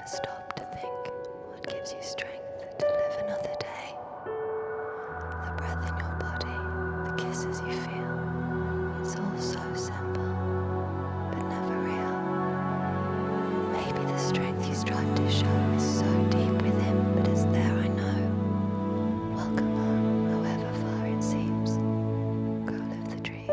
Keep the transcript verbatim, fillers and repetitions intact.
stop to think what gives you strength to live another day? The breath in your body, the kisses you feel, it's all so simple, but never real. Maybe the strength you strive to show is so deep within, but it's there, I know. Welcome home, however far it seems. Go live the dream.